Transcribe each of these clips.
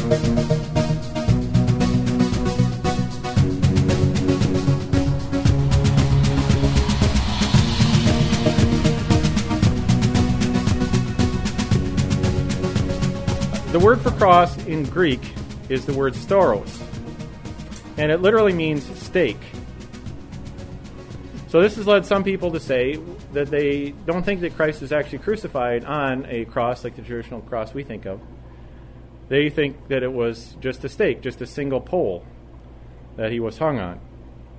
The word for cross in Greek is the word stauros, and it literally means stake. So this has led some people to say that they don't think that Christ is actually crucified on a cross like the traditional cross we think of. They think that it was just a stake, just a single pole that he was hung on.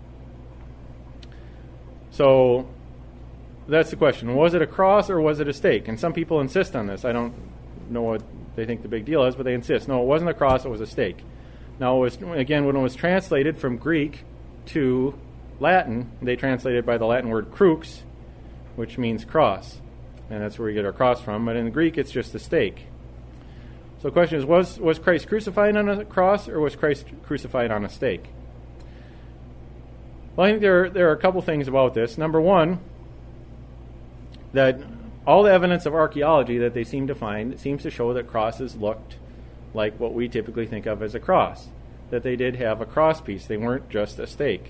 So that's the question. Was it a cross or was it a stake? And some people insist on this. I don't know what they think the big deal is, but they insist. No, it wasn't a cross, it was a stake. Now, it was, again, when it was translated from Greek to Latin, they translated by the Latin word crux, which means cross. And that's where we get our cross from. But in Greek, it's just a stake. So the question is, was Christ crucified on a cross or was Christ crucified on a stake? Well, I think there are a couple things about this. Number one, that all the evidence of archaeology that they seem to find seems to show that crosses looked like what we typically think of as a cross, that they did have a cross piece. They weren't just a stake.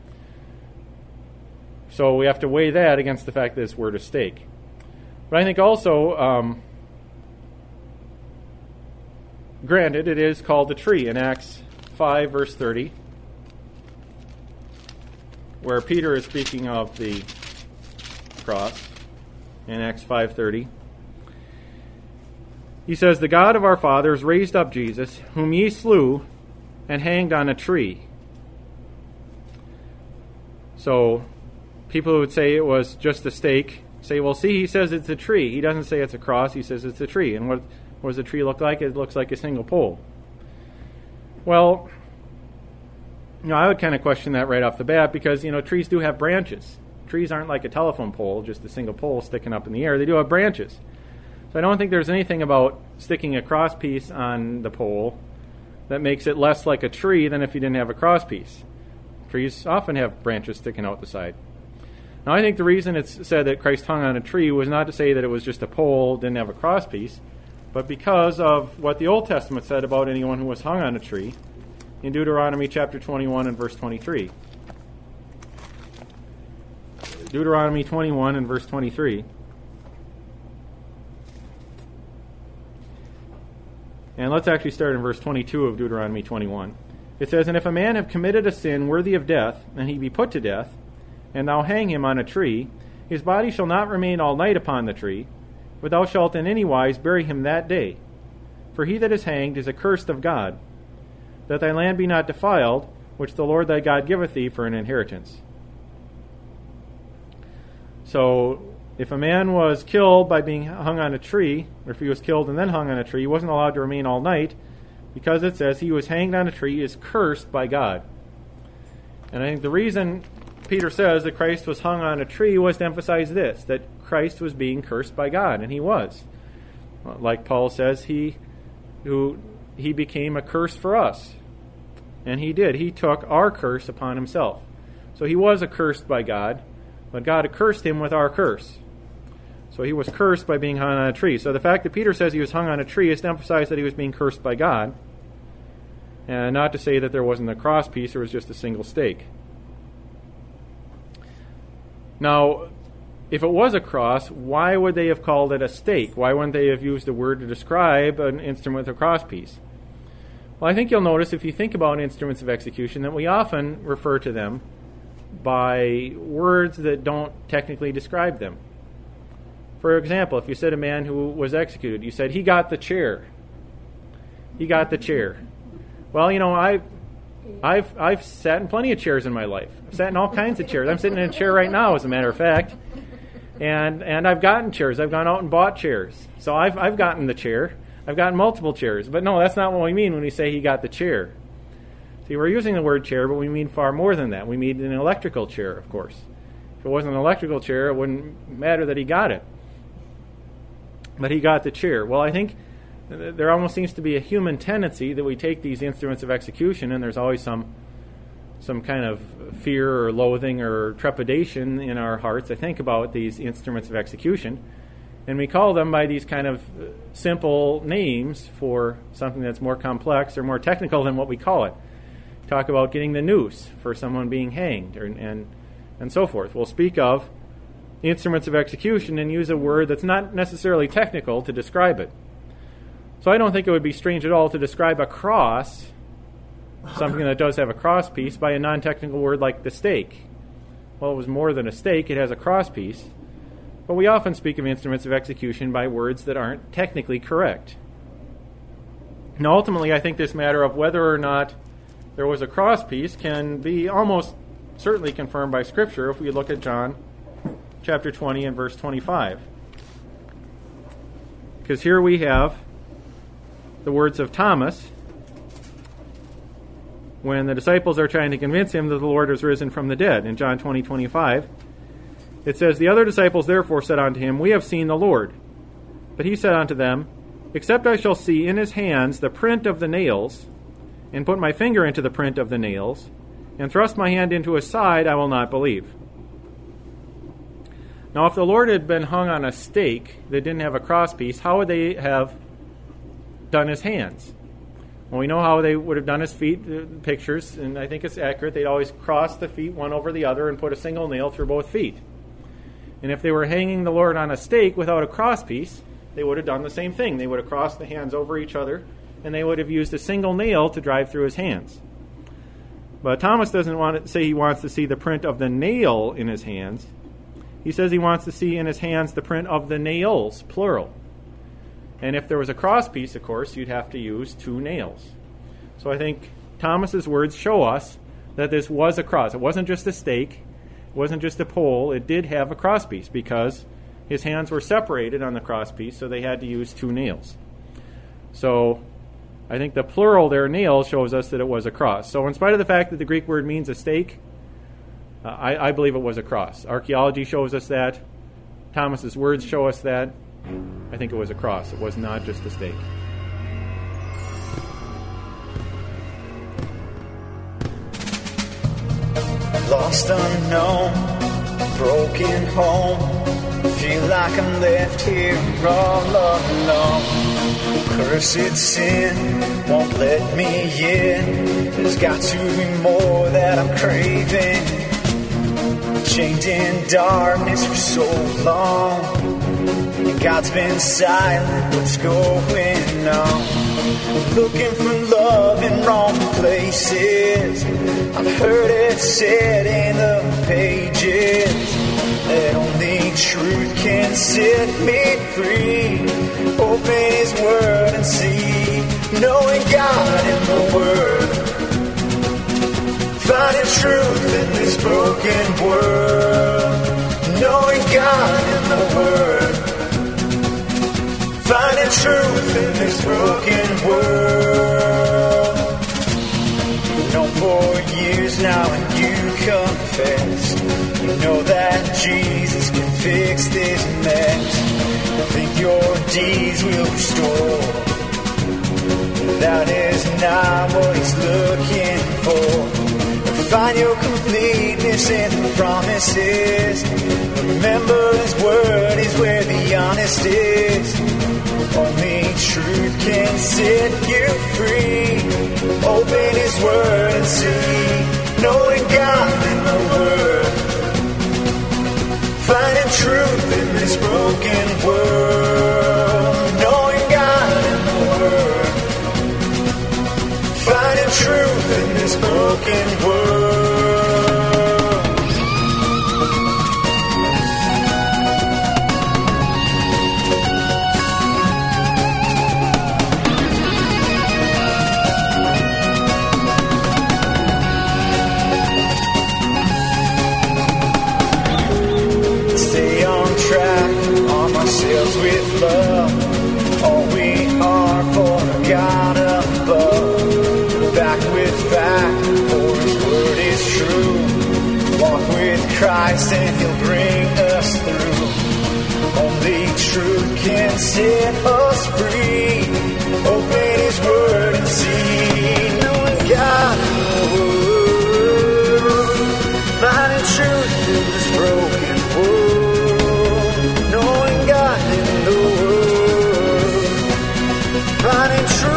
So we have to weigh that against the fact that this word is stake. But I think also, granted, it is called a tree in Acts 5, verse 30, where Peter is speaking of the cross. In Acts 5:30, he says, "The God of our fathers raised up Jesus, whom ye slew, and hanged on a tree." So people who would say it was just a stake say, well, see, he says it's a tree. He doesn't say it's a cross. He says it's a tree. And what does a tree look like? It looks like a single pole. Well, I would kind of question that right off the bat because, trees do have branches. Trees aren't like a telephone pole, just a single pole sticking up in the air. They do have branches. So I don't think there's anything about sticking a cross piece on the pole that makes it less like a tree than if you didn't have a cross piece. Trees often have branches sticking out the side. Now, I think the reason it's said that Christ hung on a tree was not to say that it was just a pole, didn't have a cross piece, but because of what the Old Testament said about anyone who was hung on a tree in Deuteronomy chapter 21 and verse 23. Deuteronomy 21 and verse 23. And let's actually start in verse 22 of Deuteronomy 21. It says, "And if a man have committed a sin worthy of death, and he be put to death, and thou hang him on a tree, his body shall not remain all night upon the tree, but thou shalt in any wise bury him that day. For he that is hanged is accursed of God, that thy land be not defiled, which the Lord thy God giveth thee for an inheritance." So if a man was killed by being hung on a tree, or if he was killed and then hung on a tree, he wasn't allowed to remain all night, because it says he was hanged on a tree is cursed by God. And I think the reason Peter says that Christ was hung on a tree was to emphasize this, that Christ was being cursed by God, and he was. Like Paul says, he became a curse for us. And he did. He took our curse upon himself. So he was accursed by God, but God accursed him with our curse. So he was cursed by being hung on a tree. So the fact that Peter says he was hung on a tree is to emphasize that he was being cursed by God, and not to say that there wasn't a cross piece, there was just a single stake. Now, if it was a cross, why would they have called it a stake? Why wouldn't they have used a word to describe an instrument with a cross piece? Well, I think you'll notice if you think about instruments of execution that we often refer to them by words that don't technically describe them. For example, if you said a man who was executed, you said, he got the chair. He got the chair. Well, I've sat in plenty of chairs in my life. I've sat in all kinds of chairs. I'm sitting in a chair right now, as a matter of fact. And I've gotten chairs. I've gone out and bought chairs. So I've gotten the chair. I've gotten multiple chairs. But no, that's not what we mean when we say he got the chair. See, we're using the word chair, but we mean far more than that. We mean an electrical chair, of course. If it wasn't an electrical chair, it wouldn't matter that he got it. But he got the chair. Well, I think there almost seems to be a human tendency that we take these instruments of execution, and there's always some kind of fear or loathing or trepidation in our hearts. I think about these instruments of execution, And we call them by these kind of simple names for something that's more complex or more technical than what we call it. Talk about getting the noose for someone being hanged, and so forth. We'll speak of instruments of execution and use a word that's not necessarily technical to describe it. So I don't think it would be strange at all to describe a cross, something that does have a cross piece, by a non-technical word like the stake. Well, it was more than a stake, it has a cross piece. But we often speak of instruments of execution by words that aren't technically correct. Now, ultimately, I think this matter of whether or not there was a cross piece can be almost certainly confirmed by Scripture if we look at John chapter 20 and verse 25. Because here we have the words of Thomas when the disciples are trying to convince him that the Lord was risen from the dead. In John 20:25, it says, "The other disciples therefore said unto him, We have seen the Lord. But he said unto them, Except I shall see in his hands the print of the nails, and put my finger into the print of the nails, and thrust my hand into his side, I will not believe." Now, if the Lord had been hung on a stake that didn't have a crosspiece, how would they have done his hands? Well, we know how they would have done his feet, pictures, and I think it's accurate. They'd always cross the feet one over the other and put a single nail through both feet. And if they were hanging the Lord on a stake without a crosspiece, they would have done the same thing. They would have crossed the hands over each other, and they would have used a single nail to drive through his hands. But Thomas doesn't want to say he wants to see the print of the nail in his hands. He says he wants to see in his hands the print of the nails, plural. And if there was a crosspiece, of course, you'd have to use two nails. So I think Thomas's words show us that this was a cross. It wasn't just a stake. It wasn't just a pole. It did have a crosspiece because his hands were separated on the crosspiece, so they had to use two nails. So I think the plural there, nail, shows us that it was a cross. So in spite of the fact that the Greek word means a stake, I believe it was a cross. Archaeology shows us that. Thomas's words show us that. I think it was a cross. It was not just a stake. Lost, unknown, broken home. Feel like I'm left here all alone. Cursed sin won't let me in. There's got to be more that I'm craving. Chained in darkness for so long, and God's been silent. What's going on? Looking for love in wrong places. I've heard it said in the pages that only truth can set me free. Open His Word and see, knowing God in the Word, finding truth in this broken world. Knowing God in the Word, finding truth in this broken world. Known for years now, and you confess, you know that Jesus can fix this mess. Think your deeds will restore. That is not what He's looking for. Find your completeness in the promises. Remember His Word is where the honest is. Only truth can set you free. Open His Word and see, knowing God in the Word, finding truth in this broken world. Knowing God in the Word, finding truth in this broken world. Stay on track, arm ourselves with love. All we are for God above. Back with fact, for His Word is true. Walk with Christ and He'll bring us through. Only truth can set us free. Open His Word and see, knowing God in the Word, finding truth in this broken world. Knowing God in the finding truth.